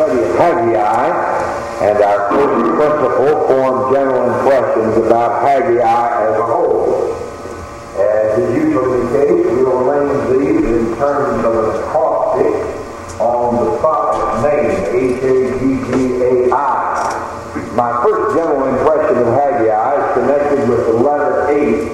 study of Haggai, and our first principle formed general impressions about Haggai as a whole. As is usually the case, we will arrange these in terms of an acrostic on the prophet's name, H-A-G-G-A-I. My first general impression of Haggai is connected with the letter H,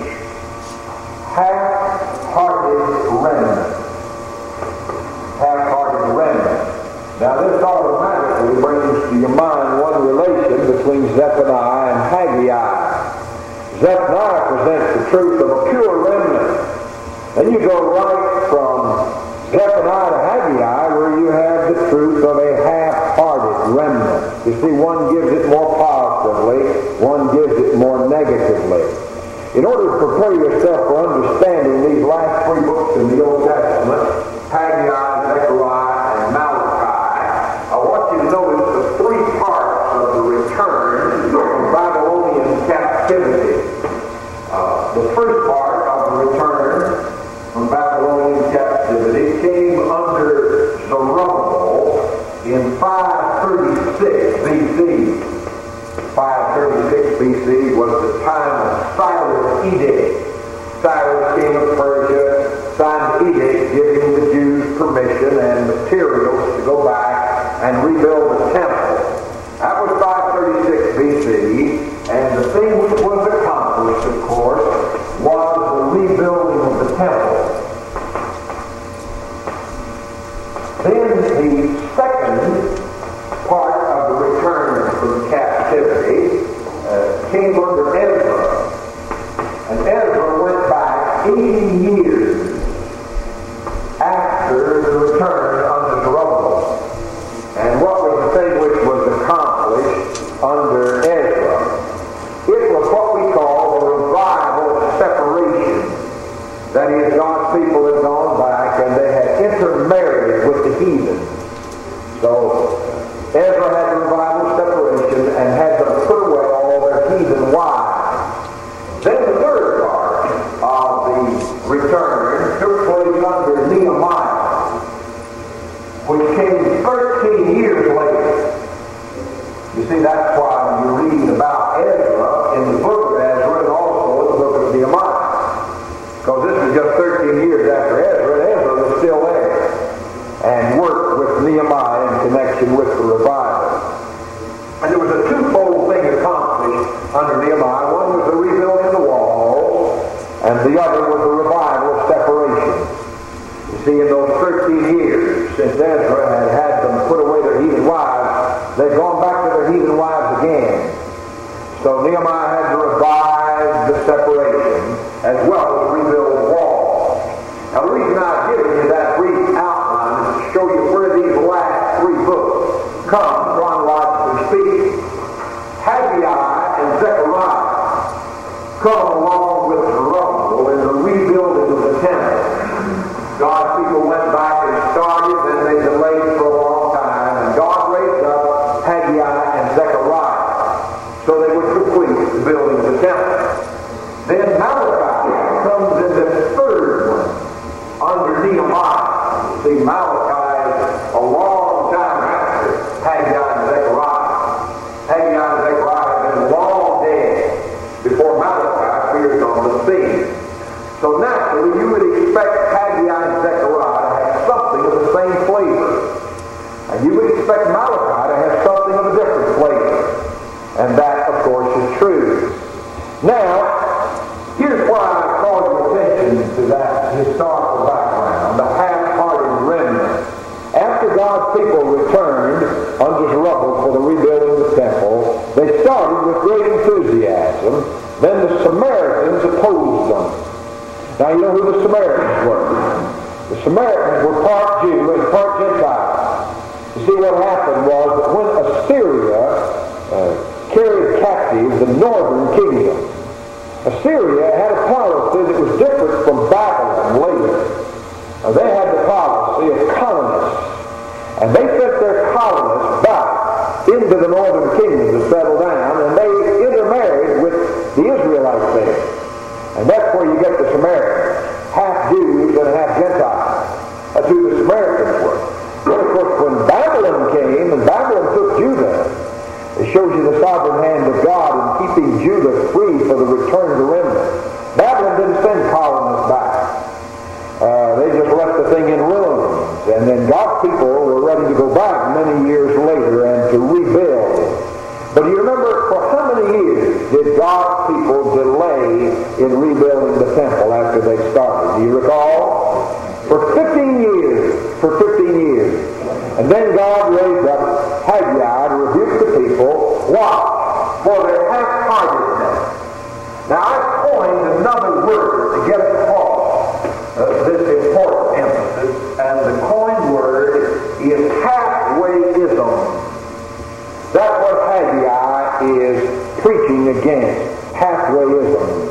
half-hearted remnant. Half-hearted remnant. Now this automatically brings to your mind one relation between Zephaniah and Haggai. Zephaniah presents the truth of a pure remnant. Then you go right from Zephaniah to Haggai where you have the truth of a half-hearted remnant. You see, one gives it more positively, one gives it more negatively. In order to prepare yourself for understanding these last three books in the Old Testament, Haggai, Zechariah, and Malachi, I want you to notice the three parts of the return from Babylonian captivity. The first part of the return from Babylonian captivity came under Zerubbabel in 536 BC. 536 BC was the time of Cyrus' edict. Cyrus, king of Persia, signed an edict giving the Jews permission and materials to go back and rebuild the temple. That was 536 BC, and the thing which was accomplished, of course, was the rebuilding of the temple. Then the second part of the return from captivity came under Ezra. And Ezra went back 80 years after the return under Zerubbabel. And what was the thing which was accomplished under Ezra? It was what we call the revival separation. That is, God's people had gone back and they had intermarried with the heathen. So Ezra had the revival separation and had them put away all their heathen wives. Then the third part of the return took place under Nehemiah, which came 13 years later. You see, that's why you read about Ezra in the book of Ezra and also in the book of Nehemiah. Because this is just 13 years after Ezra, and Ezra was still there and worked with Nehemiah in connection with the revival. And there was a twofold thing accomplished under Nehemiah. One was the rebuilding of the walls, and the other was the revival of separation. You see, in those 13 years since Ezra had had them put away their heathen wives, they'd gone back to their heathen wives again. So Nehemiah had to revive the separation as well as rebuild the walls. Now the reason I've given you that brief outline is to show you where these last three books come, chronologically speaking. Haggai and Zechariah come along with Zerubbabel in the rebuilding of the temple. God's people went back and started, then they delayed for a long time, and God raised up Haggai and Zechariah so they would complete the building of the temple. Then Malachi comes in the third one under Nehemiah. See, Malachi is a long time after Haggai and Zechariah. Haggai and Zechariah have been long dead before Malachi appears on the scene. So naturally, you would expect Haggai and Zechariah to have something of the same flavor. And you would expect Malachi to have something of a different flavor. And that, of course, is true. Now, here's why I call your attention to that historical background, the half-hearted remnant. After God's people returned under Zerubbabel for the rebuilding of the temple, they started with great enthusiasm. Then the Samaritans opposed them. Now you know who the Samaritans were. The Samaritans were part Jew and part Gentile. You see, what happened was that when Assyria carried captive the northern kingdom, Assyria had a policy that was different from Babylon later. They had the policy of colonists, and they sent their colonists back into the northern kingdom to settle down, and they intermarried with the Israelites there. And that's where you get the Samaritans, half Jews and half Gentiles. That's who the Samaritans were. But of course, when Babylon came, and Babylon shows you the sovereign hand of God in keeping Judah free for the return of the remnant. Babylon didn't send colonists back. They just left the thing in ruins. And then God's people were ready to go back many years later and to rebuild. But you remember, for how many years did God's people delay in rebuilding the temple after they started? Do you recall? For 15 years. For 15 years. And then God raised up Haggai to rebuke the people. Why? For their half-heartedness. Now I coined another word to get across this important emphasis, and the coined word is halfwayism. That's what Haggai is preaching against, halfwayism.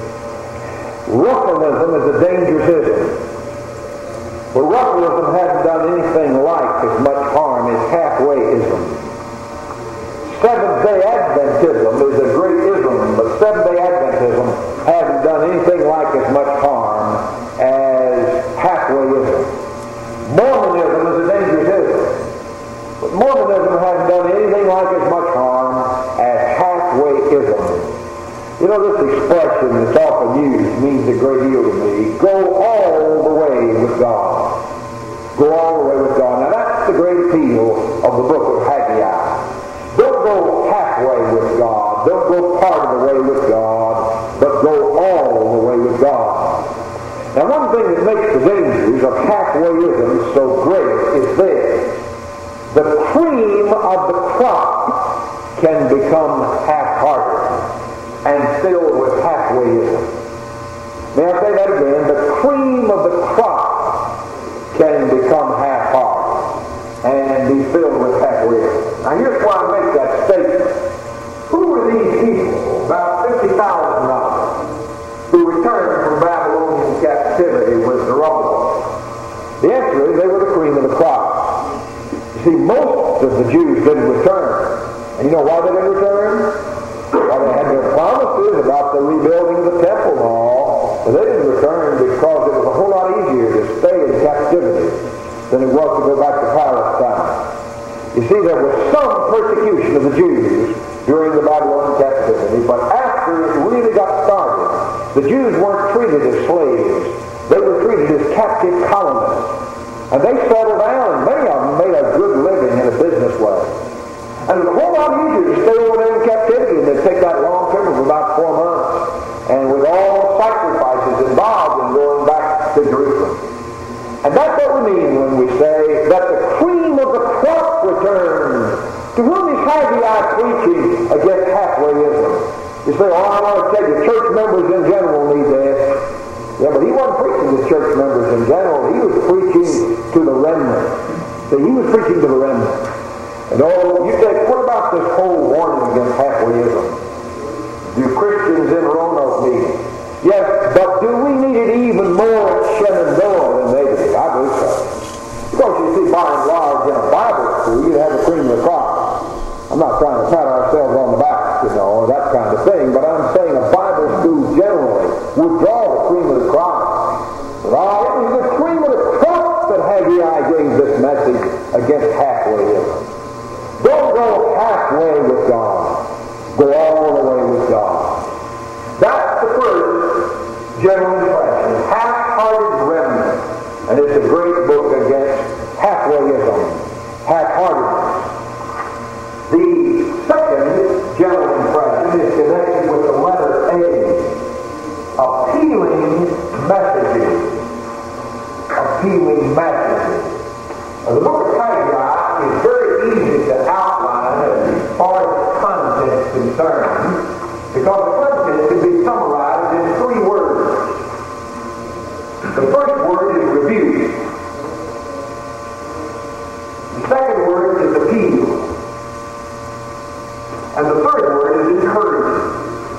Ruffianism is a dangerous ism. But ruffianism hasn't done anything like as much harm as halfwayism. Seventh-day Adventism is a great ism, but Seventh-day Adventism hasn't done anything like as much harm as halfwayism. Mormonism is a dangerous ism, but Mormonism hasn't done anything like as much harm as halfwayism. You know, this expression that's often used means a great deal to me. Go all the way with God. Go all the way with God. Now that's the great appeal of the book of Haggai. Don't go halfway with God. Don't go part of the way with God, but go all the way with God. Now one thing that makes the dangers of halfwayism so great is this. The cream of the crop can become half-hearted and filled with halfwayism. May I say that again? The cream of the crop can become half-hearted and be filled with halfwayism. Now here's why I make that statement. Who were these people, about 50,000 of them, who returned from Babylonian captivity with Zerubbabel? The answer is they were the cream of the crop. You see, most of the Jews didn't return. And you know why they didn't return? Well, they had their promises about the rebuilding of the temple and all, but they didn't return because it was a whole lot easier to stay in captivity than it was to go back to Palestine. You see, there was some persecution of the Jews during the Babylonian captivity, but after it really got started, the Jews weren't treated as slaves. They were treated as captive colonists. And they settled down, and many of them made a good living in a business way. And it was a whole lot easier to stay over there in captivity than to take that long trip of about 4 months, and with all the sacrifices involved in going back to Jerusalem. And that's what we mean when we say that the cream of the crop returns. To whom is Haggai preaching against halfwayism? You say, oh, I want to tell you, church members in general need this. Yeah, but he wasn't preaching to church members in general. He was preaching to the remnant. See, he was preaching to the remnant. And oh, you say, what about this whole warning against halfwayism? Do Christians in Roanoke need it? Yes, but do we need it even more at Shenandoah than they did? I believe so. Because you see, by and large, in a Bible school, you have a cream of the crop. I'm not trying to pat ourselves on the back, you know, or that kind of thing, but I'm saying a Bible school generally would draw the cream of the crop. Well, it was the cream of the crop that Haggai gave this message against halfwayism. Don't go halfway with God. Go all the way with God. That's the first general impression. Half-hearted remnant. And it's a great book against halfwayism. Half-heartedness. The second general impression is connected with the letter A. Appealing messages. Appealing messages. Now, the book of Haggai is very easy to outline as far as the content is concerned, because the content can be summarized in 3 words. The first word is rebuke. The second word is appeal. And the third word is encouragement.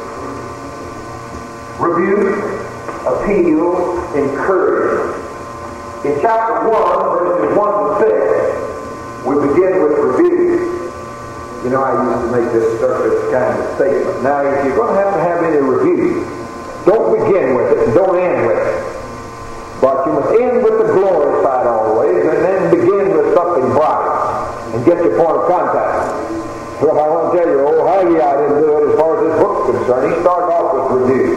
Rebuke, appeal, encouragement. In chapter 1, verses 1 to 6, we begin with rebuke. You know, I used to make this surface kind of statement. Now, if you're going to have any rebuke, don't begin with it and don't end with it. But you must end with the glory side always, and then begin with something bright and get your point of contact. Well, I want to tell you, old Haggai didn't do it as far as this book's concerned. He started off with rebuke.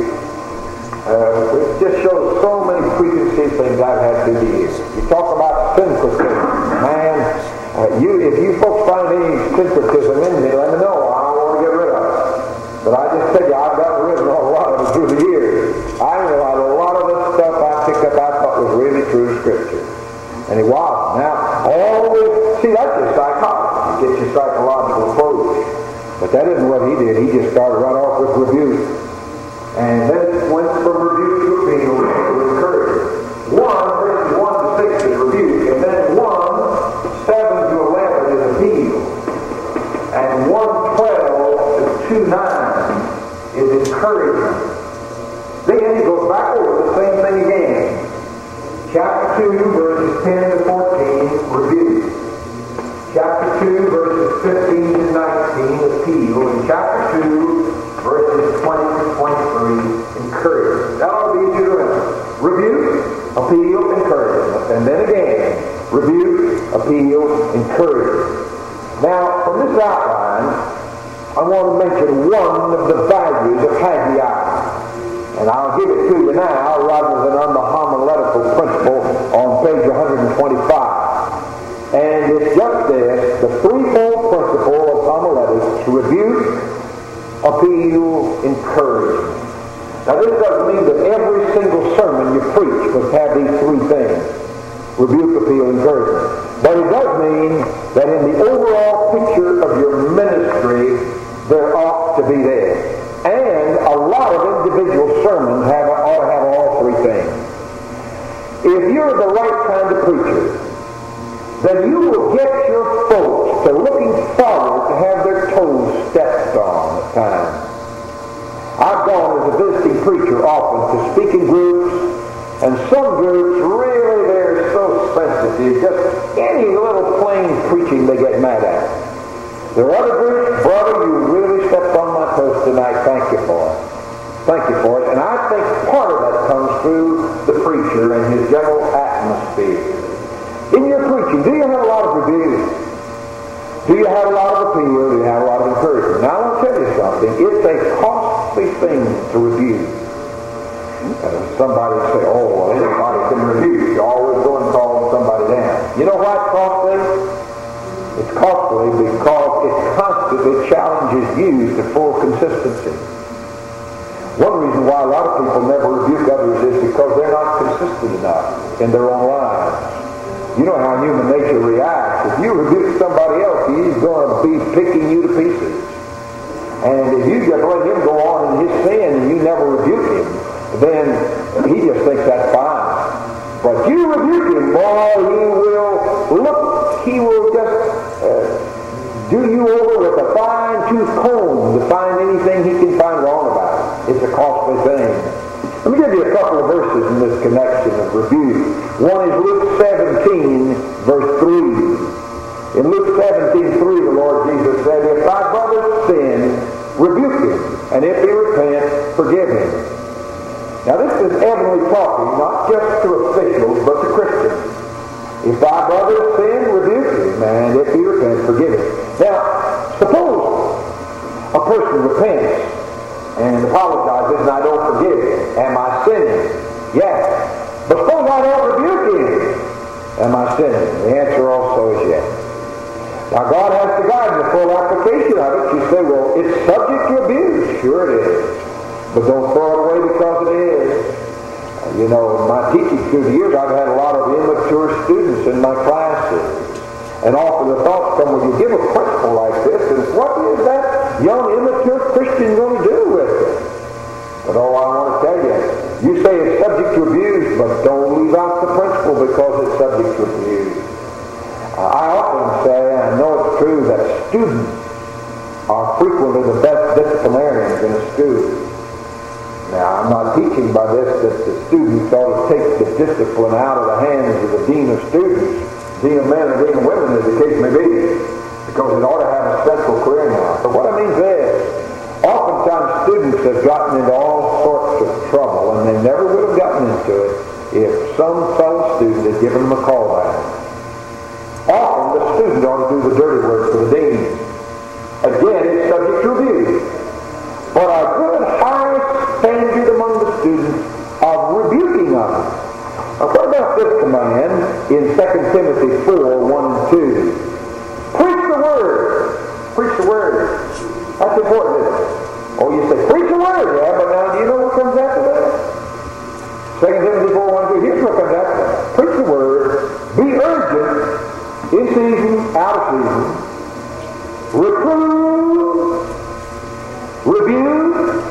It just shows so many preconceived things I've had through the years. You talk about syncretism. Man, if you folks find any syncretism in me, let me know. I don't want to get rid of it. But I just tell you, I've gotten rid of a lot of it through the years. I realized a lot of this stuff I picked up I thought was really true Scripture. And it was. Now, always, see, that's just psychology. It gets your psychological approach. But that isn't what he did. He just started right off with rebuke. And then it went from rebuke to appeal to encouragement. 1 verses 1 to 6 is rebuke. And then 7 to 11 is appeal. And 1:12 to 2:9 is encouragement. Then he goes back over the same thing again. Chapter 2, verses 10 to 14, rebuke. Chapter 2, verses 15 to 19, appeal. And chapter 2, verses 20 to 23, encouragement. That ought to be easy to remember. Rebuke, appeal, encouragement. And then again, rebuke, appeal, encouragement. Now, from this outline, I want to mention one of the values of Haggai. And I'll give it to you now rather than on the homiletical principle on page 125. And it's just this, the threefold principle of homiletics: rebuke, appeal, encouragement. Now this doesn't mean that every single sermon you preach must have these three things: rebuke, appeal, encouragement. But it does mean that in the overall picture of your ministry, there ought to be there. And a lot of individual sermons ought to have all three things. If you're the right kind of preacher, then you will get your folks to looking forward to have their toes stepped on at times. I've gone as a visiting preacher often to speaking groups, and some groups really, they're so sensitive, just any little plain preaching they get mad at. There are other groups, brother, you really stepped on my toes tonight, thank you for it. Thank you for it. And I think part of that comes through the preacher and his general atmosphere. In your preaching, do you have a lot of rebuke? Do you have a lot of appeal? Do you have a lot of encouragement? Now I want to tell you something. It's a costly thing to rebuke. Somebody say, oh, well, anybody can rebuke. You always go and call somebody down. You know why it's costly? It's costly because it constantly challenges you to full consistency. One reason why a lot of people never rebuke others is because they're not consistent enough in their own lives. You know how human nature reacts. If you rebuke somebody else, he's going to be picking you to pieces. And if you just let him go on in his sin and you never rebuke him, then he just thinks that's fine. But you rebuke him, boy, he will just do you over with a fine-tooth comb to find anything he can find wrong about it. It's a costly thing. Let me give you a couple of verses in this connection of rebuke. One is Luke 17, verse 3. In Luke 17:3, the Lord Jesus said, if thy brother sin, rebuke him, and if he repent, forgive him. Now this is heavenly talking, not just to officials, but to Christians. If thy brother sin, rebuke him, and if he repent, forgive him. Now, suppose a person repents and apologizes, and I don't forgive him. Am I sinning? Yes. But suppose I don't rebuke him. Am I sinning? The answer also is yes. Now God has to guide the full application of it. You say, well, it's subject to abuse. Sure it is. But don't throw it away because it is. You know, my teaching through the years, I've had a lot of immature students in my classes. And often the thoughts come, when you give a principle like this, and what is that young immature Christian going to do with it? But oh, I want to tell you, you say it's subject to abuse, but don't leave out the principle because it's subject to abuse. I often say, and I know it's true, that students are frequently the best disciplinarians in a school. Now, I'm not teaching by this that the students ought to take the discipline out of the hands of the dean of students, dean of men and dean of women, as the case may be, because it ought to have a central career in life. But what I mean is this: oftentimes students have gotten into all sorts of trouble, and they never would have gotten into it if some fellow student had given them a call back. Often the student ought to do the dirty work for the dean. Again, it's subject to review. But a good high standard among the students of rebuking others. Now, what about this command in 2 Timothy 4, 1 and 2? Preach the Word. Preach the Word. That's important, isn't it? Oh, you say, preach the Word, yeah, but now do you know what comes after that? 2 Timothy 4, 1 and 2, here's what comes after that. Preach the Word, be urgent, in season, out of season, reprove, rebuke,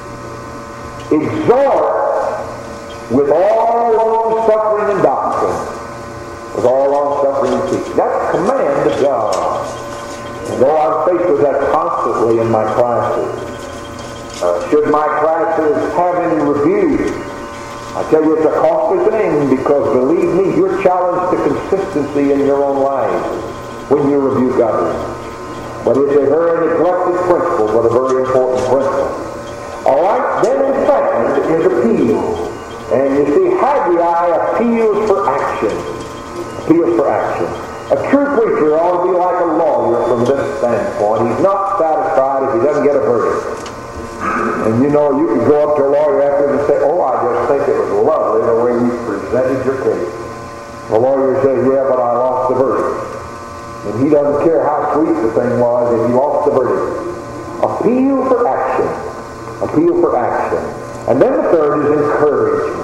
exhort with all long-suffering and doctrine. With all long-suffering and teaching. That's a command of God. And though I'm faced with that constantly in my classes, should my classes have any rebuke, I tell you it's a costly thing, because believe me, you're challenged to consistency in your own life when you rebuke others. But it's a very neglected principle, but a very important principle. All right, then in second is appeal. And you see, Haggai appeals for action. Appeals for action. A true preacher ought to be like a lawyer from this standpoint. He's not satisfied if he doesn't get a verdict. And you know, you can go up to a lawyer after and say, oh, I just think it was lovely the way you presented your case. The lawyer says, yeah, but I lost the verdict. And he doesn't care how sweet the thing was if he lost the verdict. Appeal for action. Appeal for action. And then the third is encouragement.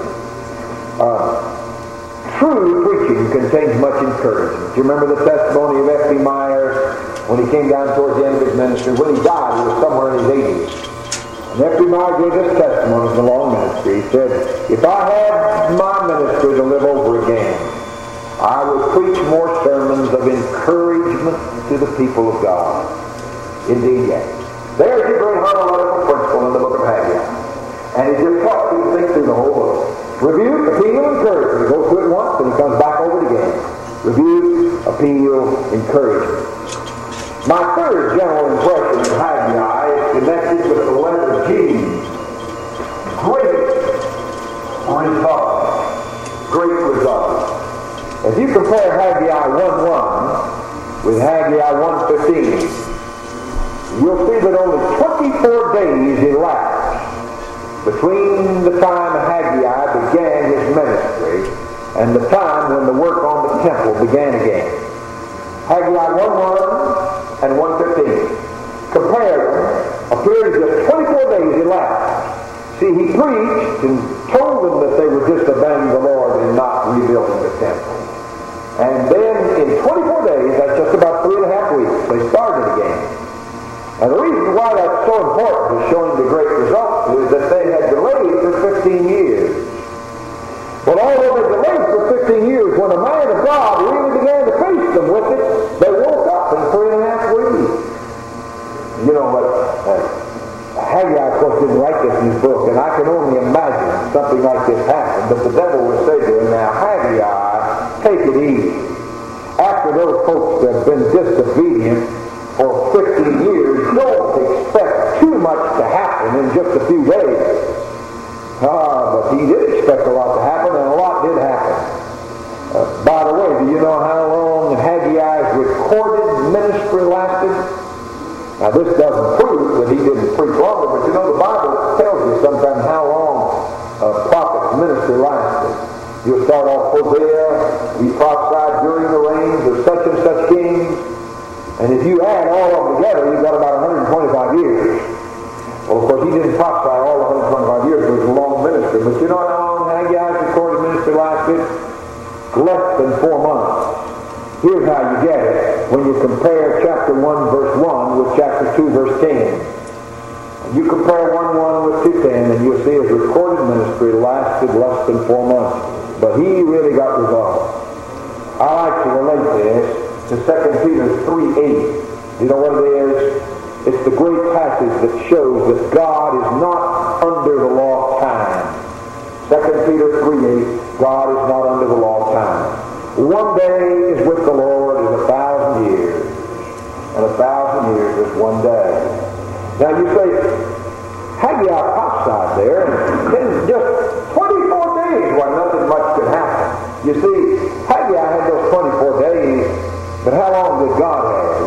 True preaching contains much encouragement. Do you remember the testimony of F.B. Myers when he came down towards the end of his ministry? When he died, he was somewhere in his 80s. And F.B. Myers gave this testimony in the long ministry. He said, if I had my ministry to live over again, I would preach more sermons of encouragement to the people of God. Indeed, yes. There's a great hermeneutical principle in the book of Haggai. And it just helps you to think through the whole book. Rebuke, appeal, encouragement. He goes through it once, and he comes back over it again. Rebuke, appeal, encouragement. My third general impression of Haggai is connected with the letter G. Great results. Great results. If you compare Haggai 1:1 with Haggai 1:15, you'll see that only 24 days elapsed between the time Haggai began his ministry and the time when the work on the temple began again. Haggai 1:1 and 1:15. Compare them. A period of 24 days elapsed. See, he preached and told them that they were disobeying the Lord and not rebuilding the temple. And then in 24 days, that's just about 3.5 weeks, they started again. And the reason why that's so important is showing the great results is that they had delayed for 15 years. But although they delayed for 15 years, when a man of God really began to face them with it, they woke up in 3.5 weeks. You know what? Haggai, of course, didn't write this in his book, and I can only imagine something like this happened. But the devil would say to him, now, Haggai, take it easy. After those folks have been disobedient for 15 years, don't expect too much to happen in just a few days. But he did expect a lot to happen, and a lot did happen. By the way, do you know how long Haggai's recorded ministry lasted? Now, this doesn't prove that he didn't preach longer, but you know, the Bible tells you sometimes how long a prophet's ministry lasted. You'll start off Hosea, he prophesied during the reigns of such and such kings, and if you add all of them together, you've got about 125 years. Well, of course, he didn't prophesy all 125 years, it was a long ministry, but you know how long Haggai's recorded ministry lasted? Less than 4 months. Here's how you get it when you compare chapter 1 verse 1 with chapter 2 verse 10. And you compare 1:1 with 2:10 and you'll see his recorded ministry lasted less than 4 months. But he really got results. I like to relate this to 2 Peter 3:8. You know what it is? It's the great passage that shows that God is not under the law of time. 2 Peter 3:8, God is not under the law of time. One day is with the Lord is 1,000 years, and 1,000 years is one day. Now you say, Haggai prophesied there, and in just 24 days, well, nothing much could happen. You see, Haggai had those 24 days, but how long did God have?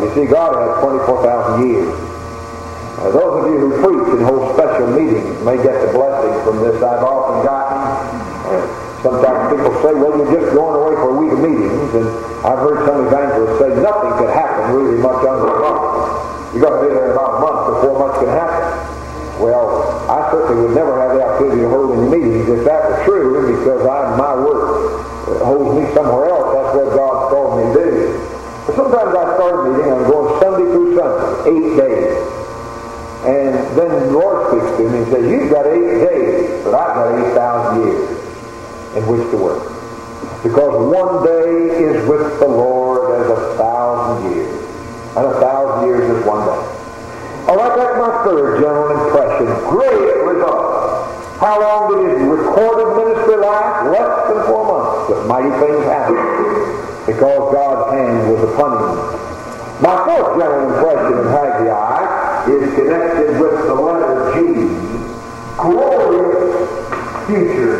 You see, God has 24,000 years. Those of you who preach and hold special meetings may get the blessing from this. I've often gotten, sometimes people say, well, you're just going away for a week of meetings, and I've heard some evangelists say nothing could happen really much under a month. You've got to be there about a month before much can happen. Well, I certainly would never have the opportunity to hold any meetings if that were true, because my work holds me somewhere else. That's what God called me to do. But sometimes I start a meeting, I'm going Sunday through Sunday, 8 days. And then the Lord speaks to me and says, you've got 8 days, but I've got 8,000 years in which to work. Because one day is with the Lord as 1,000 years. And 1,000 years is one day. All right, that's my third general impression. Great result. How long did his recorded ministry last? Less than 4 months. But mighty things happened because God's hand was upon him. My fourth general impression of Haggai is connected with the letter G. Glorious future.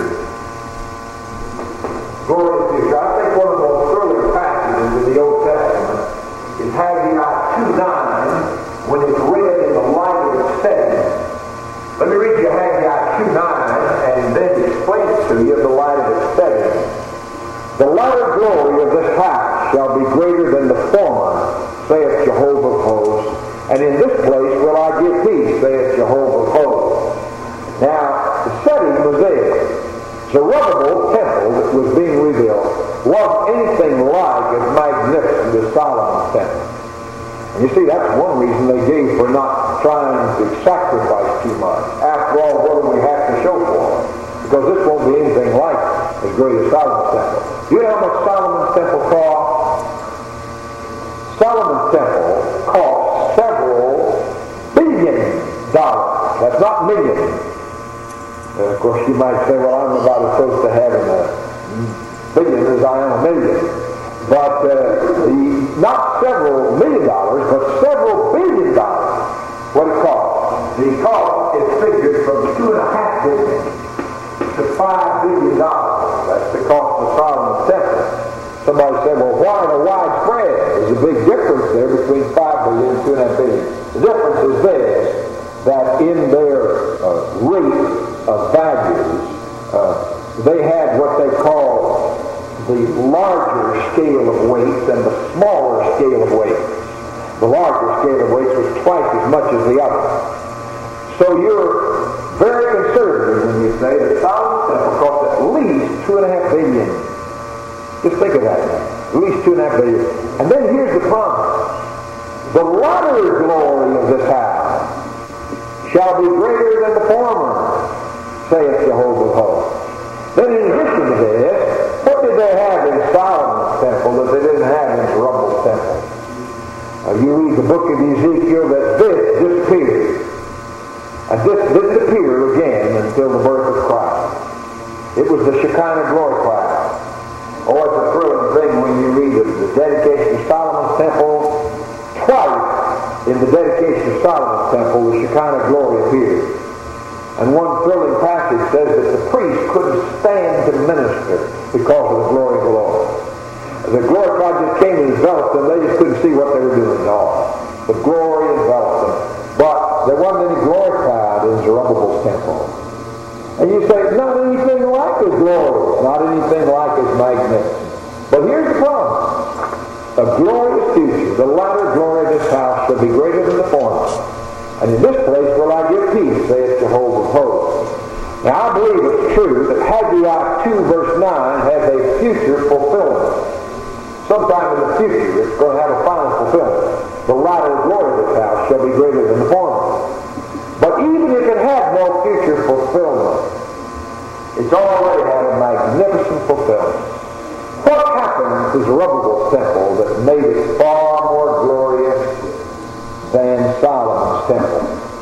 Glorious future. I think one of the most thrilling passages in the Old Testament is Haggai 2:9, when it's read in the light of its setting. Let me read you Haggai 2:9 and then explain it to you in the light of its setting. The latter glory of this house shall be greater than the former, saith Jehovah of hosts, and in this place will I give peace, saith Jehovah of hosts. Now, the setting was this. Zerubbabel's temple that was being rebuilt wasn't anything like as magnificent as Solomon's temple. And you see, that's one reason they gave for not trying to sacrifice too much. After all, what do we have to show for it? Because this won't be anything like as great as Solomon's temple. Do you know how much Solomon's temple cost? Solomon's temple cost several $billion. That's not millions. Of course, you might say, well, I'm about as close to having a billion as I am a million. But not several $1 million, but several $1 billion. What it costs? The cost is figured from $2.5 billion to $5 billion. That's the cost of Solomon's temple. Somebody said, well, why the widespread? There's a big difference there between $5 billion and $2.5 billion. The difference is this, that in their rate of values, they had what they call the larger scale of weights and the smaller scale of weights. The larger scale of weights was twice as much as the other. So you're very conservative when you say that Solomon's temple cost at least $2.5 billion. Just think of that now. At least $2.5 billion. And then here's the promise. The latter glory of this house shall be greater than the former, saith Jehovah of hosts. Then in addition to this, what did they have in Solomon's temple that they didn't have in Zerubbabel's temple? You read the book of Ezekiel that this disappeared. And this didn't appear again until the birth of Christ. It was the Shekinah glory cloud. Oh, it's a thrilling thing when you read of the dedication of Solomon's temple. Twice in the dedication of Solomon's temple, the Shekinah glory appeared. And one thrilling passage says that the priest couldn't stand to minister because of the glory below. The glory cloud just came and enveloped them. They just couldn't see what they were doing at all. The glory enveloped them. But there wasn't any glory cloud in Zerubbabel's temple. And you say, not anything like his glory. Not anything like his magnificence. But here's the promise. A glorious future. The latter glory of this house shall be greater than the former. And in this place will I give peace, saith Jehovah of hosts. Now I believe it's true that Haggai 2 verse 9 has a future fulfillment. Sometime in the future it's going to have a final fulfillment. The latter glory of this house shall be greater than the former. But even if it had no future fulfillment, it's already had a magnificent fulfillment. What happened to Zerubbabel's temple that made it far more glorious than Solomon's temple?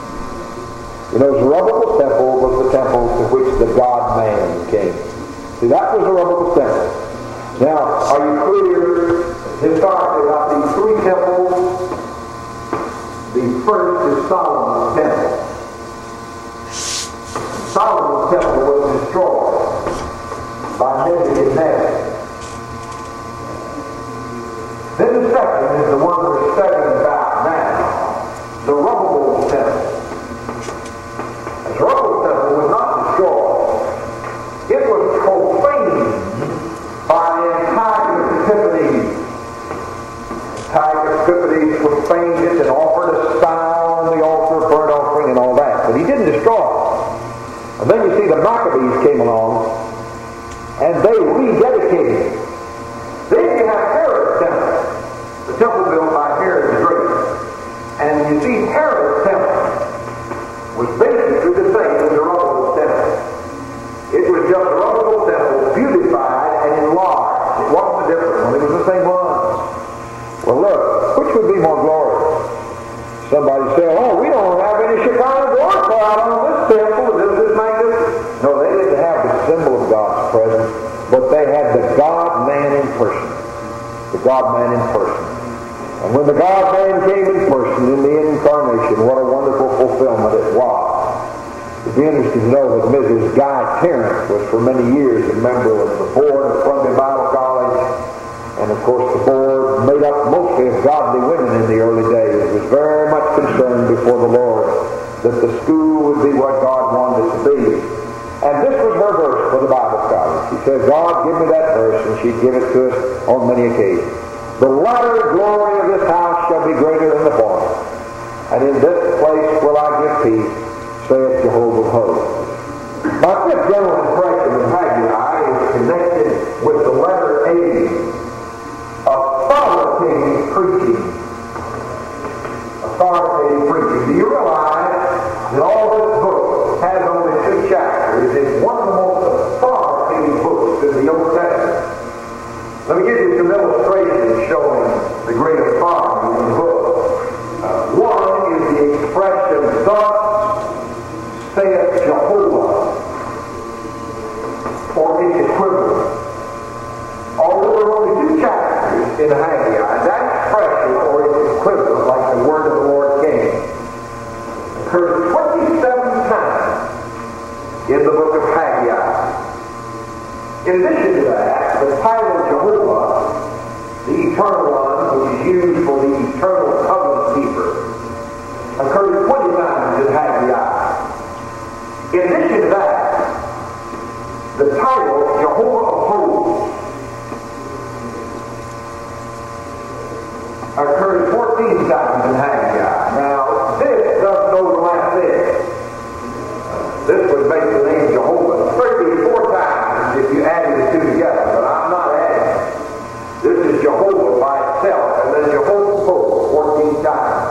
You know, Zerubbabel's temple was the temple to which the God-man came. See, that was Zerubbabel's temple. Now, are you clear historically about these three temples? The first is Solomon's temple. Solomon's temple was destroyed by Nebuchadnezzar. Then the second is the one we're studying Maccabees came along, and they rededicated it. Then you have Herod's temple, the temple built by Herod the Great. And you see, Herod's temple was basically the same as Zerubbabel's temple. It was just Zerubbabel's temple, beautified and enlarged. It wasn't a different one. It was the same one. Well, look, which would be more glorious? Somebody say, oh, we don't have any Shekinah glory cloud on this temple. This is magnificent. No, they didn't have the symbol of God's presence, but they had the God-man in person. The God-man in person. And when the God-man came in person in the incarnation, what a wonderful fulfillment it was. It'd be interesting to know that Mrs. Guy Terrence was for many years a member of the board of Columbia Bible College. And of course the board, made up mostly of godly women in the early days, was very much concerned before the Lord that the school would be what God wanted it to be. And this was her verse for the Bible scholars. She said, God, give me that verse, and she'd give it to us on many occasions. The latter glory of this house shall be greater than the former. And in this place will I give peace, saith Jehovah of hosts. My fifth general impression of Haggai is connected with the letter A, authoritative preaching. Authoritative preaching. Do you realize that all this book has only 2 chapters? It's one of the most authoritative books in the Old Testament. Let me give you some illustrations showing the great authority in the book. One is the expression, thus saith Jehovah, or its equivalent. Although there are only 2 chapters in Haggai, that expression or its equivalent, like the word of the Lord came, occurs 27 times in the book of Haggai. In addition to that, the title Jehovah, the Eternal One, which is used for the eternal covenant keeper, occurs 20 times in Haggai. In addition to that, the title Jehovah of Hosts occurs 14 times in Haggai. Now, this doesn't overlap this. This would make the name Jehovah 34 times if you added the 2 together, but I'm not adding. This is Jehovah by itself, and then Jehovah of Hosts 14 times.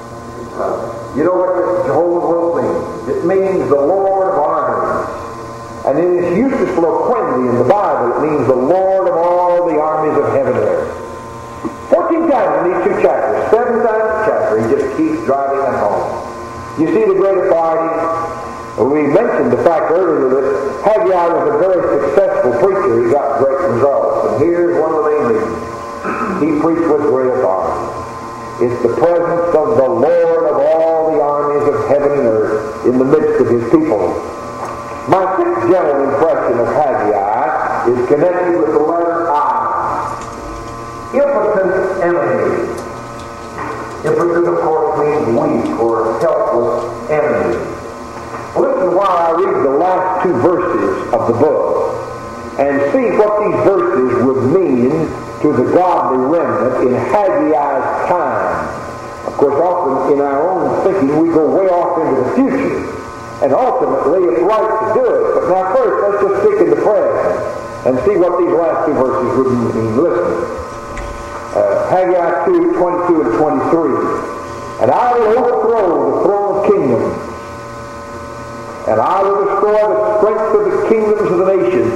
You know what this Jehovah will mean? It means the Lord of armies. And in its usage loquendi in the Bible, it means the Lord of all the armies of heaven and earth. 14 times in these 2 chapters, 7 times a chapter, he just keeps driving it home. You see the great authority? We mentioned the fact earlier that Haggai was a very successful preacher. He got great results. And here's one of the main reasons. He preached with great authority. It's the presence of the Lord of all the armies of heaven and earth in the midst of his people. My 6th general impression of Haggai is connected with the letter I. Impotent enemy. Impotent, of course, means weak or helpless enemy. Listen while I read the last 2 verses of the book and see what these verses would mean to the godly remnant in Haggai's time. Of course, often in our own thinking we go way off into the future, and ultimately it's right to do it. But now first, let's just stick in the present and see what these last 2 verses would mean. Listen. Haggai 2, 22 and 23. And I will overthrow the throne of kingdoms, and I will destroy the strength of the kingdoms of the nations,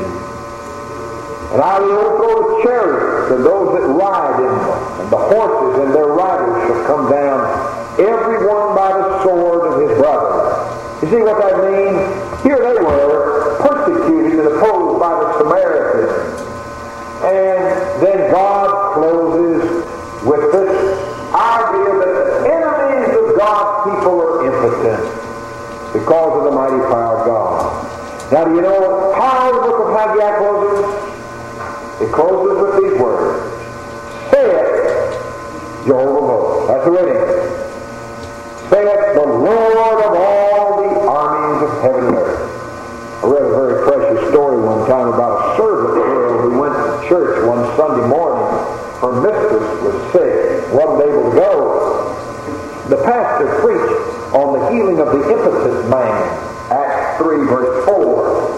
and I will overthrow the chariots and those that ride in them, and the horses and their riders shall come down, every one by the sword of his brother. You see what that means? Here they were, persecuted and opposed by the Samaritans. And then God closes with this idea that the enemies of God's people are impotent because of the mighty power of God. Now, do you know how the book of Haggai closes? It closes with these words. Saith Jehovah of hosts. That's the reading. Saith the Lord of all the armies of heaven and earth. I read a very precious story one time about a servant girl who went to church one Sunday morning. Her mistress was sick, wasn't able to go. The pastor preached on the healing of the impotent man, Acts 3 verse 4.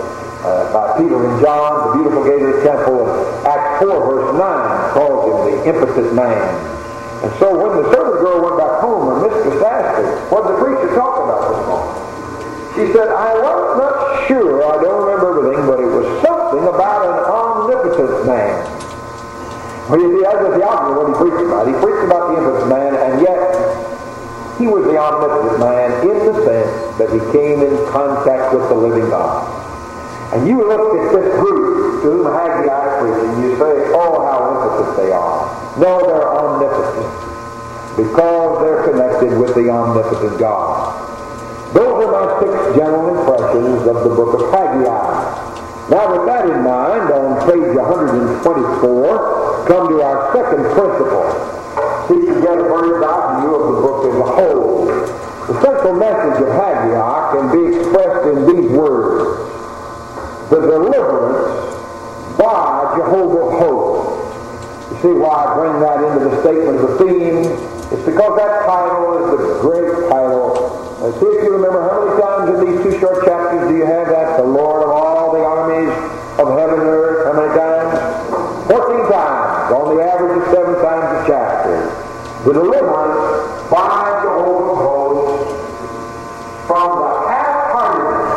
Peter and John, the beautiful gate of the temple. And Acts 4 verse 9 calls him the impotent man. And so when the servant girl went back home, her mistress asked her, what did the preacher talk about this morning? She said, I was not sure, I don't remember everything, but it was something about an omnipotent man. Well, you see, that's the theology of what he preached about. He preached about the impotent man, and yet he was the omnipotent man in the sense that he came in contact with the living God. And you look at this group to whom Haggai is preaching, you say, oh, how impotent they are. No, they're omnipotent because they're connected with the omnipotent God. Those are my 6 general impressions of the book of Haggai. Now, with that in mind, on page 124, come to our second principle. Seek to get a bird's eye view of the book as a whole. The central message of Haggai can be expressed in these words: the deliverance by Jehovah of hosts. You see why I bring that into the statement of the theme? It's because that title is the great title. See if you remember how many times in these 2 short chapters do you have that? The Lord of all the armies of heaven and earth. How many times? 14 times. On the average of 7 times a chapter. The deliverance by Jehovah of hosts from the half-heartedness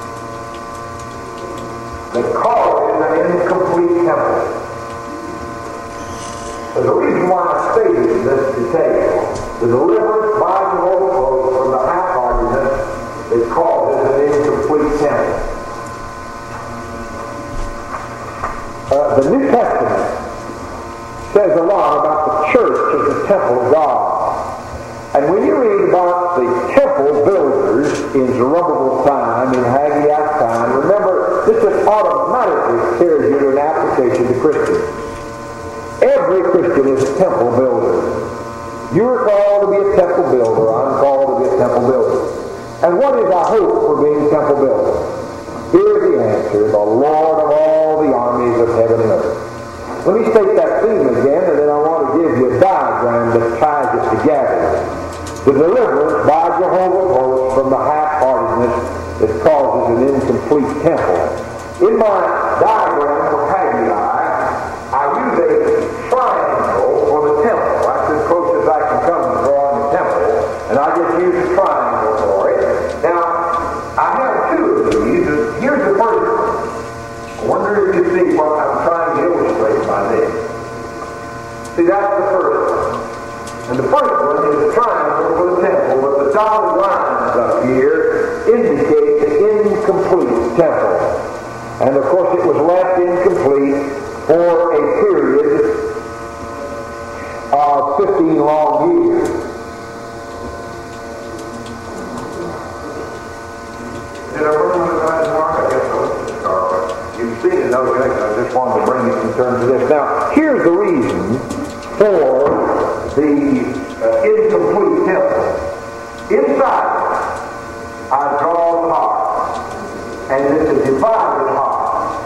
that causes an incomplete temple. There's a reason why I stated this detail. The deliverance by Jehovah of hosts from the half-heartedness that causes an incomplete temple. The New Testament says a lot about the church as the temple of God. And when you read about the temple builders in Zerubbabel's time, in Haggai's time, remember, this just automatically carries you to an application to Christians. Every Christian is a temple builder. You're called to be a temple builder. I'm called to be a temple builder. And what is our hope for being temple builders? Here's the answer: the Lord of all the armies of heaven and earth. Let me state that theme again, and then I want to give you a diagram that ties it together. The deliverance by Jehovah of hosts from the half-heartedness that causes an incomplete temple. In my diagram for Haggai, I use a triangle for the temple. That's as close as I can come to drawing the temple, and I just use a triangle for it. Now, I have 2 of these. Here's the first one. I wonder if you see what I'm trying to illustrate by this. See, that's the first one. And the first one is a triangle for the temple, but the dotted lines up here indicate the incomplete temple. And of course it was left incomplete for a period of 15 long years. Did I run out of time, Mark? I guess so. You've seen it, okay? I just wanted to bring it in terms of this. Now, here's the reason for the incomplete temple. Inside, I draw the heart, and it's a divided heart.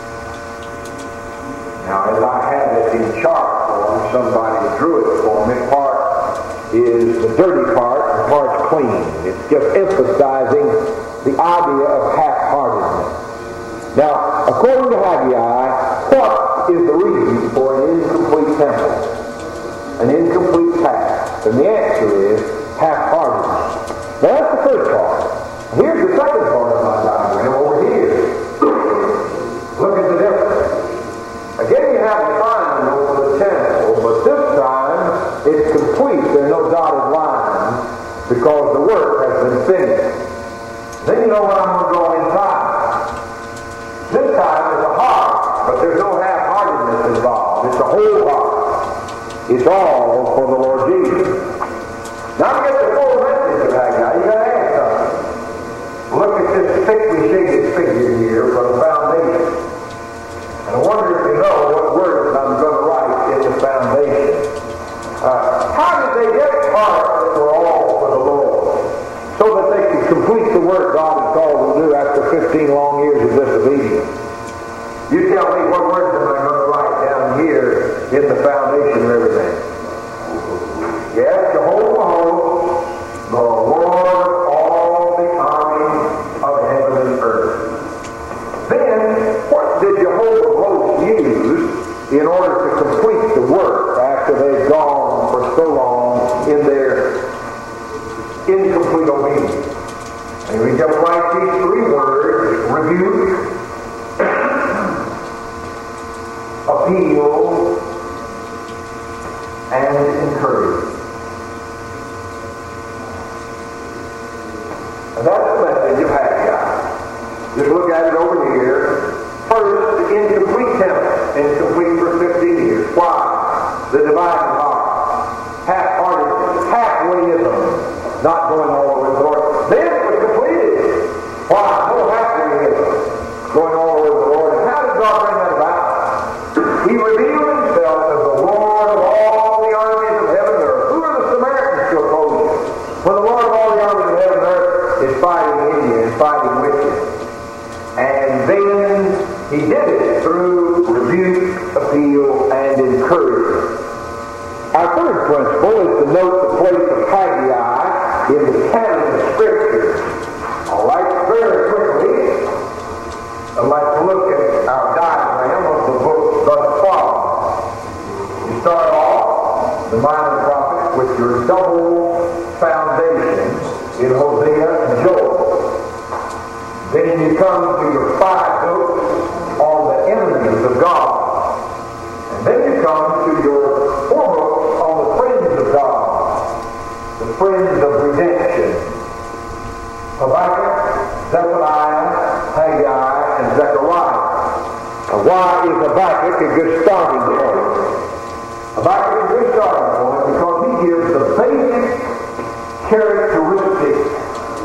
Now, as I have it in chart form, somebody drew it for me. Part is the dirty part, and part's clean. It's just emphasizing the idea of half-heartedness. Now, according to Haggai, what is the reason for an incomplete temple? An incomplete task? And the answer is half-heartedness. Now, that's the first part. Here's the second part of my diagram over here. Look at the difference. Again, you have the triangle for the temple, but this time it's complete. There are no dotted lines because the work has been finished. Then you know what I'm going to draw inside. This time there's a heart, but there's no half-heartedness involved. It's a whole heart. It's all for the Lord Jesus. Now to get the full message of Haggai, you got to ask something. Look at this thickly shaded figure here for the foundation. And I wonder if you know what words I'm going to write in the foundation. How did they get parts that were all for the Lord? So that they could complete the work God had called them to do after 15 long years of disobedience. You tell me, what words am I going to write down here in the foundation of everything? Yes, Jehovah hosts, the Lord of all the armies of heaven and earth. Then, in order to complete the work after they've gone for so long in their incomplete obedience. And we just write these three words: rebuke, appeal, and encourage. And that's the message of Haggai. Just look at it over here. First, the incomplete temple, incomplete for 15 years. Why? The divided heart, half-hearted, half-wayism, not going all the way to the Lord. Then it was completed. Why? No half-wayism, going all the way to the Lord. And how did God bring that about? He revealed himself as the Lord of all the armies of heaven and earth. Who are the Samaritans to oppose you? When the Lord of all the armies of heaven and earth is fighting in you and fighting with you. And then he did it through rebuke, appeal, and encouragement. Our third principle is to note the place of Haggai in the canon of Scripture. All right, very quickly, I'd like to look at our diagram of the book thus far. You start off the minor prophets with your double foundations in Hosea and Joel. Then you come to your 5 books on the enemies of God. And then you come to your 4 books on the friends of God, the friends of redemption. Habakkuk, Zephaniah, Haggai, and Zechariah. Now, why is Habakkuk a good starting point? Habakkuk is a good starting point because he gives the basic characteristics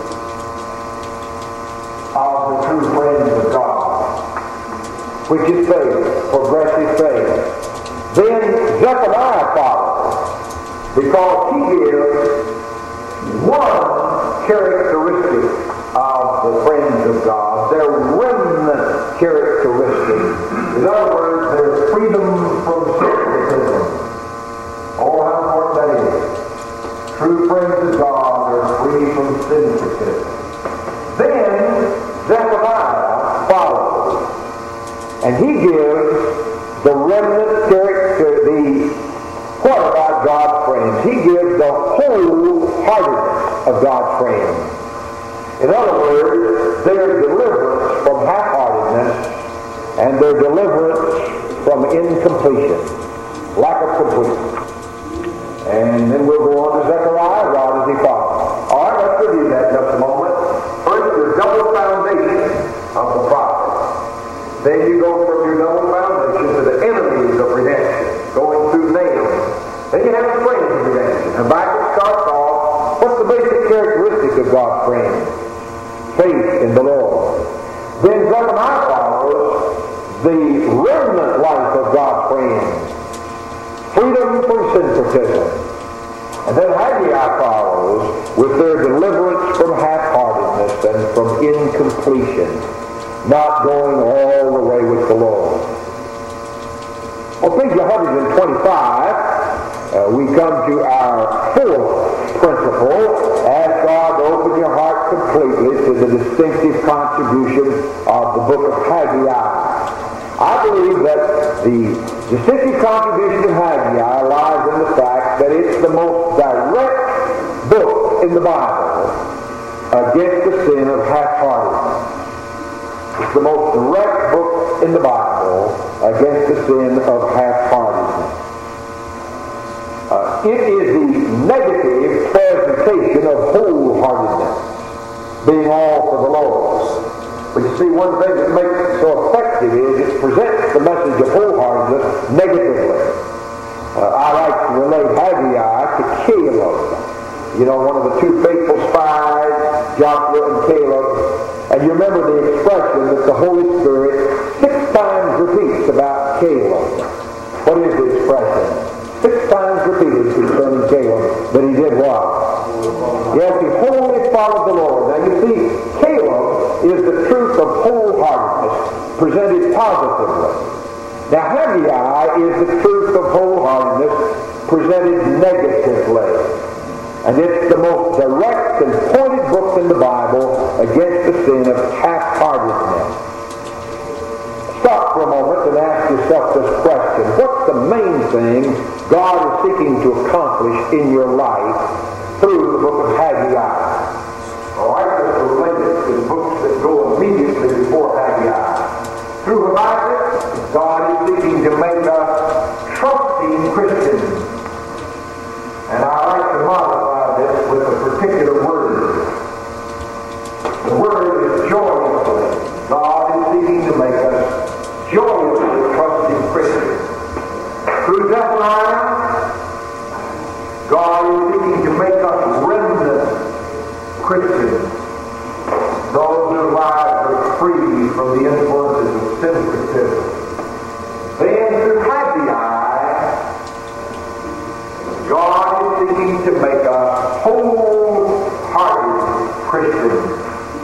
of the true friends of God, which is faith, progressive faith. Then Zephaniah follows, because he gives one characteristic of the friends of God, their remnant characteristic. In other words, their freedom from syncretism. Oh, how important that is. True friends of God are free from syncretism. Then Zephaniah follows, and he gives the remnant character, what about God's friends? He gives the wholeheartedness of God's friends. In other words, their deliverance from half-heartedness and their deliverance from incompletion, lack of completion. And then we'll go on to Zechariah. Why does he follow? All right, let's review that in just a moment. First, your double foundation of the prophet. Then you go from your double foundation to the enemies of redemption, going through Nahum. Then you have the friends of redemption. Habakkuk starts off, what's the basic characteristic of God's friends? Faith in the Lord. Then Zephaniah follows the remnant life of God's friends. Freedom from syncretism. And then Haggai follows with their deliverance from half-heartedness and from incompletion, not going all the way with the Lord. On page 125, we come to our 4th principle. Ask God to open your heart completely to the distinctive contribution of the book of Haggai. I believe that the distinctive contribution of Haggai lies in the fact that it's the most direct book in the Bible against the sin of half-heartedness. It's the most direct book in the Bible against the sin of half-heartedness. It is the negative presentation of wholeheartedness, being all for the Lord. But you see, one thing that makes it so effective is it presents the message of wholeheartedness negatively. I like to relate Haggai to Caleb. You know, one of the 2 faithful spies, Joshua and Caleb. And you remember the expression that the Holy Spirit 6 times repeats about Caleb. What is the expression? 6 times repeated concerning Caleb that he did what? Yes, he wholly followed the Lord. Now you see, Caleb is the truth of wholeheartedness presented positively. Now Haggai is the truth of wholeheartedness presented negatively. And it's the most direct and pointed book in the Bible against the sin of half-heartedness. Stop stop for a moment and ask yourself this question. What's the main thing God is seeking to accomplish in your life through the book of Haggai? All right, that's related to the books that go immediately before Haggai. Through Habakkuk, God is seeking to make us trusting Christians. And I like to modify this with a particular word. The word is joyously. God is seeking to make us joyously trusting Christians. Through Zephaniah, God is seeking to make us remnant Christians. Those whose lives are free from the influences of syncretism. Then through Haggai, God is seeking to make us wholehearted Christians.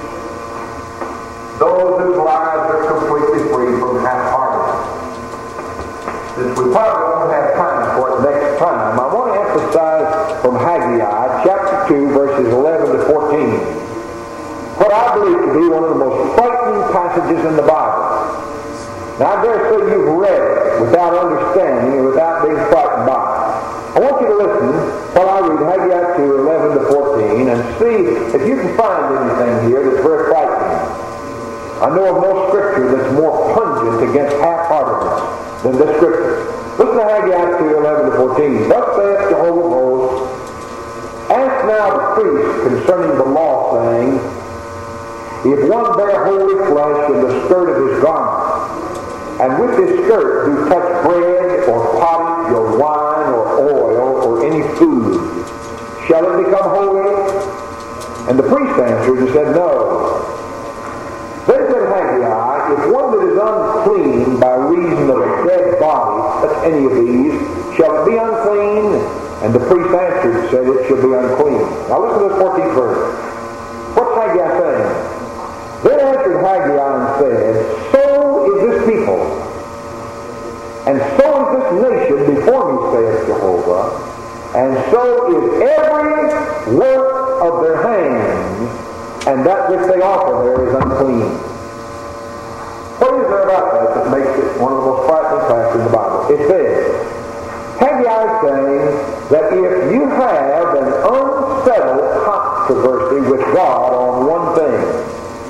Those whose lives are completely free from half-heartedness. Since we probably won't have time for it next time, I want to emphasize from Haggai chapter 2 verses 11 to 14 what I believe to be one of the most frightening passages in the Bible. Now I dare say you've read it without understanding and without being frightened by it. I want you to listen while I read Haggai 2, 11 to 14 and see if you can find anything here that's very frightening. I know of no scripture that's more pungent against half-heartedness than this scripture. Listen to Haggai 2, 11 to 14. Thus saith Jehovah of hosts, ask now the priest concerning the law, saying, if one bear holy flesh in the skirt of his garment, and with his skirt do touch bread, or pottage, or wine, or oil, or any food, shall it become holy? And the priest answered and said, no. Then said Haggai, if one that is unclean by reason of a dead body touch any of these, shall it be unclean? And the priest answered and said, it shall be unclean. Now listen to this 14th verse. What's Haggai saying? Then answered Haggai and said, so is this people, and so is this nation before me, saith Jehovah, and so is every work of their hands, and that which they offer there is unclean. What is there about that makes it one of the most frightening passages in the Bible? It says, Haggai is saying that if you have an unsettled controversy with God on one thing,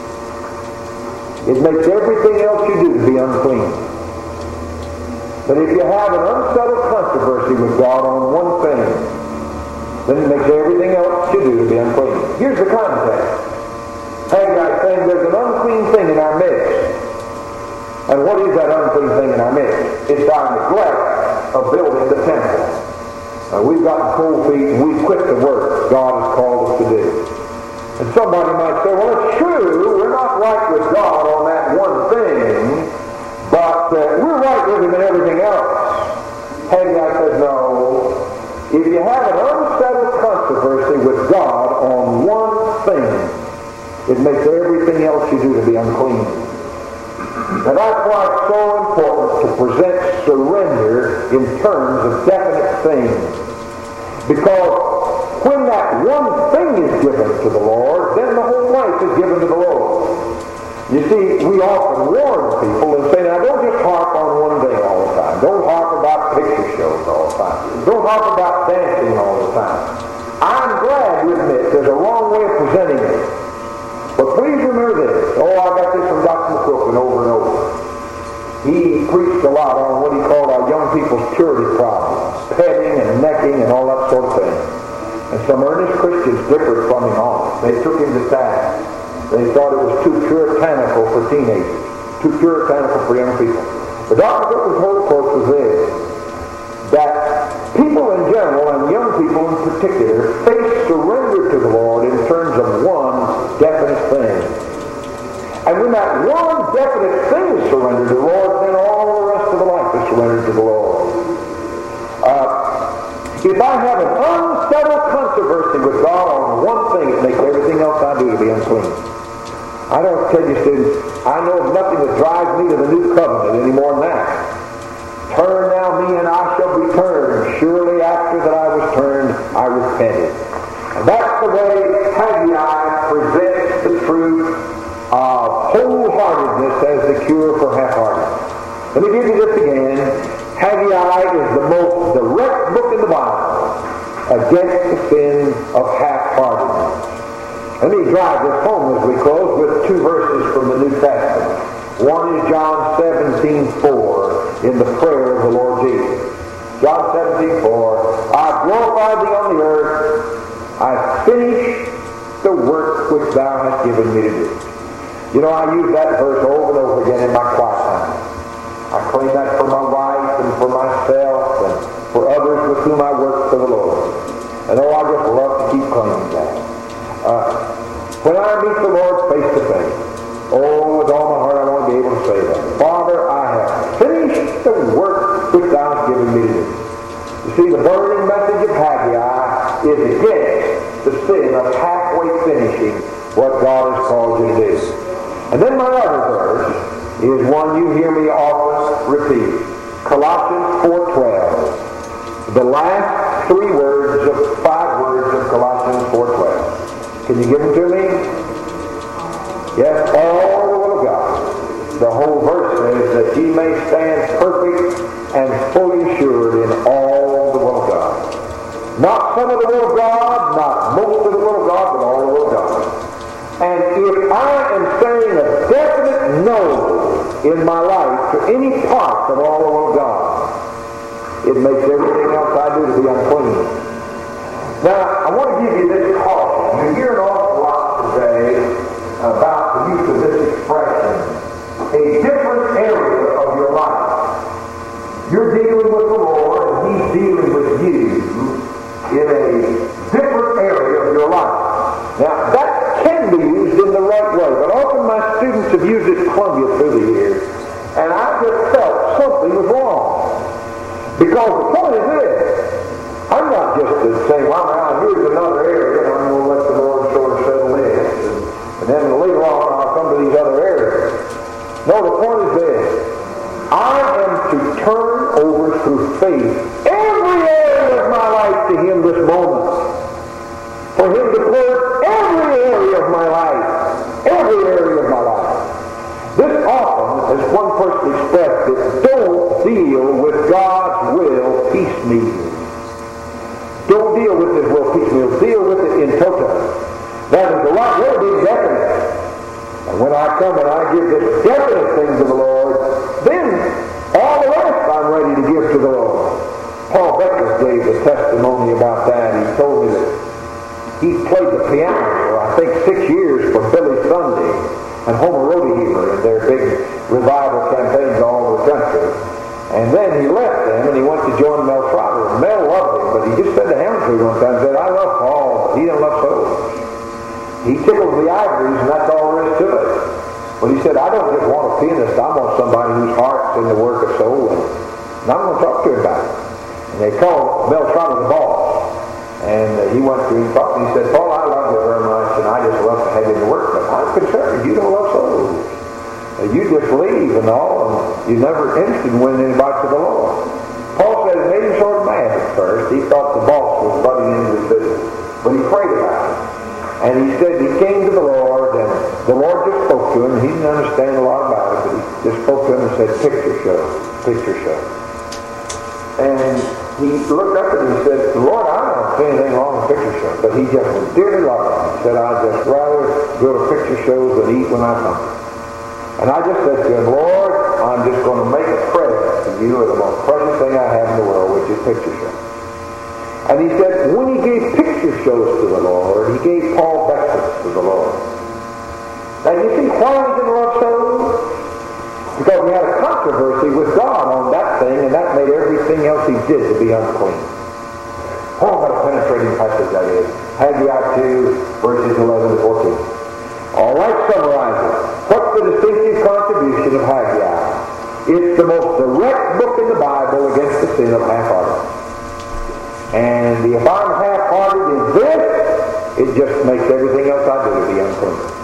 it makes everything else you do to be unclean. But if you have an unsettled controversy with God on one thing, then it makes everything else you do to be unclean. Here's the context. Haggai is saying there's an unclean thing in our midst. And what is that unclean thing in our midst? It's our neglect of building the temple. We've gotten cold feet and we've quit the work God has called us to do. And somebody might say, well, it's true, we're not right with God on that one thing, but we're right with Him in everything else. Haggai says, no. If you have an unsettled controversy with God on one thing, it makes everything else you do to be unclean. And that's why it's so important to present surrender in terms of definite things. Because when that one thing is given to the Lord, then the whole life is given to the Lord. You see, we often warn people and say, now don't just harp on one thing all the time. Don't harp about picture shows all the time. Don't harp about dancing all the time. I'm glad to admit there's a wrong way of presenting it. But please remember this. Oh, I got this from Dr. McQuilkin over and over. He preached a lot on what he called our young people's purity problems. Petting and necking and all that sort of thing. And some earnest Christians differed from him on it. They took him to task. They thought it was too puritanical for teenagers. Too puritanical for young people. But Dr. McQuilkin's whole approach was this. That people in general, and young people in particular, face surrender to the Lord in terms of one definite thing. And when that one definite thing is surrendered to the Lord, then all the rest of the life is surrendered to the Lord. If I have an unsettled controversy with God on one thing, it makes everything else I do to be unclean. I don't tell you, students, I know of nothing that drives me to the new covenant any more than that. Turn now me and I shall be turned. Surely after that I was turned, I repented. And that's the way Haggai presents the truth of wholeheartedness as the cure for half-heartedness. Let me give you this again. Haggai is the most direct book in the Bible against the sin of half-heartedness. Let me drive this home as we close with two verses from the New Testament. One is John 17:4 in the prayer of the Lord Jesus. John 17:4, I glorify thee on the earth. I finish the work which thou hast given me to do. You know, I use that verse over and over again in my quiet time. I claim that for my wife and for myself and for others with whom I work for the Lord. And oh, I just love to keep claiming that. When I meet the Lord face to face, oh, with all my heart I want to be able to say that. Father, I have finished the work which thou hast given me to do. You see, the burning message of Haggai is against the sin of halfway finishing what God has called you to do. And then my other verse is one you hear me often repeat. Colossians 4:12. The last 5 words of Colossians 4:12. Can you give them to me? Yes, all the will of God. The whole verse says that ye may stand perfect and fully assured in all the will of God. Not some of the will of God, not most of the will of God, but all the will of God. And if I am saying a definite no in my life to any part of all the will of God, it makes everything else I do to be unclean. Now, I want to give you this caution. You hear an awful lot today about the use of this expression, a different area of your life. You're dealing with the Lord, and He's dealing with you in a different area of your life. Now, that can be used in the right way, but often my students have used it at Columbia through the years, and I just felt something was wrong. Because the point is this, I'm not just saying, well, now here's another area, and I'm going to let the Lord sort of settle in, and then later on I'll come to these other areas. No, the point is this, I am to turn over through faith every area of my life to Him this moment. For Him to purge every area of my life. Every area of my life. This often, as one person expressed it, don't deal with God's will piecemeal. Don't deal with His will piecemeal. Deal with it in toto. That is the right word, being definite. And when I come and I give this definite thing to the Lord, then all the rest I'm ready to give to the Lord. Paul Becker gave a testimony about that. He told me that he played the piano for, I think, 6 years for Billy Sunday and Homer Rodeheaver in their big revival campaigns all over the country. And then he left them and he went to join Mel Trotter. Mel loved him, but he just said to Hamilton one time, he said, I love Paul, but he doesn't love souls. He tickled the ivories and that's all there is to it. But he said, I don't just want a pianist, I want somebody whose heart's in the work of soul. And I'm going to talk to him about it. And they called Mel Trotter the boss. And he went to him and talked, and he said, Paul, I love you very much, and I just love to have you to work, but I'm concerned you don't love souls. You just leave and all, and you're never interested in winning anybody to the Lord. Paul said it made him sort of mad at first. He thought the boss was butting into his business. But he prayed about it. And he said he came to the Lord, and the Lord just spoke to him. He didn't understand a lot about it, but he just spoke to him and said, picture show, picture show. And he looked up at him and said, Lord, I don't see anything wrong with picture shows. But he just was dearly loved him. He said, I'd just rather go to picture shows than eat when I'm hungry. And I just said to him, Lord, I'm just going to make a present to you of the most precious thing I have in the world, which is picture shows. And he said, when he gave picture shows to the Lord, he gave Paul Beckwith to the Lord. Now you see why he didn't love souls? Because he had a controversy with God on that thing, and that made everything else he did to be unclean. Oh, what a penetrating passage that is. Haggai 2, verses 11 to 14. All right, summarizing. What's the distinctive contribution of Haggai? It's the most direct book in the Bible against the sin of half-heartedness. And if I'm half-hearted in this, it just makes everything else I do to be unclean.